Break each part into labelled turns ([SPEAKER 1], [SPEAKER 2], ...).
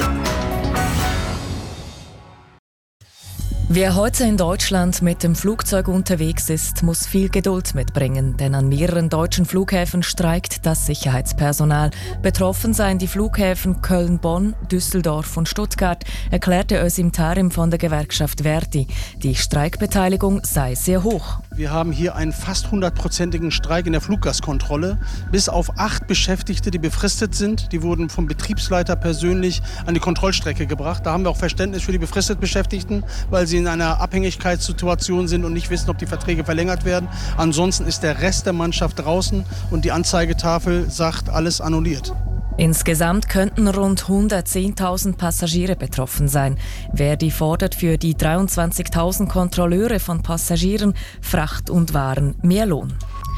[SPEAKER 1] Wer heute in Deutschland mit dem Flugzeug unterwegs ist, muss viel Geduld mitbringen, denn an mehreren deutschen Flughäfen streikt das Sicherheitspersonal. Betroffen seien die Flughäfen Köln, Bonn, Düsseldorf und Stuttgart, erklärte Özim Tarim von der Gewerkschaft Verdi. Die Streikbeteiligung sei sehr hoch.
[SPEAKER 2] Wir haben hier einen fast 100%igen Streik in der Fluggastkontrolle. Bis auf 8 Beschäftigte, die befristet sind. Die wurden vom Betriebsleiter persönlich an die Kontrollstrecke gebracht. Da haben wir auch Verständnis für die befristet Beschäftigten, weil sie in einer Abhängigkeitssituation sind und nicht wissen, ob die Verträge verlängert werden. Ansonsten ist der Rest der Mannschaft draußen und die Anzeigetafel sagt, alles annulliert.
[SPEAKER 1] Insgesamt könnten rund 110.000 Passagiere betroffen sein. Verdi fordert für die 23.000 Kontrolleure von Passagieren, Fracht und Waren mehr Lohn.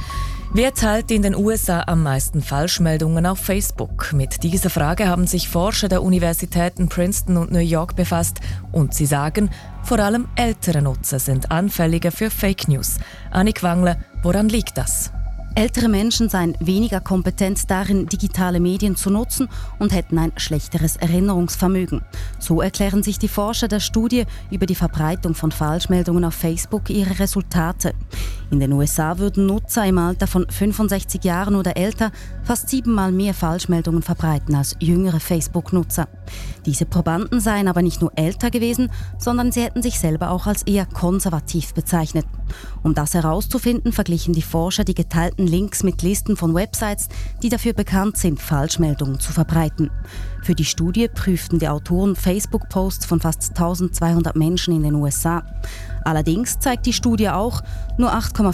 [SPEAKER 1] Wer teilt in den USA am meisten Falschmeldungen auf Facebook? Mit dieser Frage haben sich Forscher der Universitäten Princeton und New York befasst und sie sagen, vor allem ältere Nutzer sind anfälliger für Fake News. Annik Wangle, woran liegt das?
[SPEAKER 3] Ältere Menschen seien weniger kompetent darin, digitale Medien zu nutzen und hätten ein schlechteres Erinnerungsvermögen. So erklären sich die Forscher der Studie über die Verbreitung von Falschmeldungen auf Facebook ihre Resultate. In den USA würden Nutzer im Alter von 65 Jahren oder älter fast 7-mal mehr Falschmeldungen verbreiten als jüngere Facebook-Nutzer. Diese Probanden seien aber nicht nur älter gewesen, sondern sie hätten sich selber auch als eher konservativ bezeichnet. Um das herauszufinden, verglichen die Forscher die geteilten Links mit Listen von Websites, die dafür bekannt sind, Falschmeldungen zu verbreiten. Für die Studie prüften die Autoren Facebook-Posts von fast 1200 Menschen in den USA. Allerdings zeigt die Studie auch, nur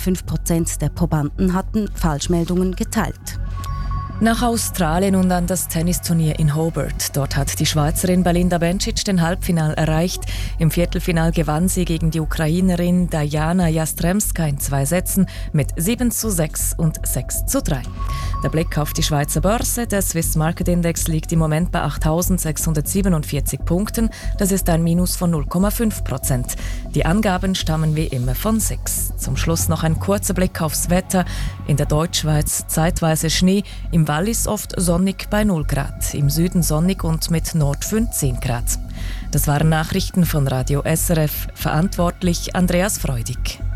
[SPEAKER 3] 8,5% der Probanden hatten Falschmeldungen geteilt.
[SPEAKER 1] Nach Australien und an das Tennisturnier in Hobart. Dort hat die Schweizerin Belinda Bencic den Halbfinal erreicht. Im Viertelfinal gewann sie gegen die Ukrainerin Diana Jastremska in 2 Sätzen mit 7:6 und 6:3. Der Blick auf die Schweizer Börse. Der Swiss Market Index liegt im Moment bei 8.647 Punkten. Das ist ein Minus von 0,5%. Die Angaben stammen wie immer von SIX. Zum Schluss noch ein kurzer Blick aufs Wetter. In der Deutschschweiz zeitweise Schnee, im Wallis oft sonnig bei 0 Grad, im Süden sonnig und mit Nordföhn 10 Grad. Das waren Nachrichten von Radio SRF, verantwortlich Andreas Freudig.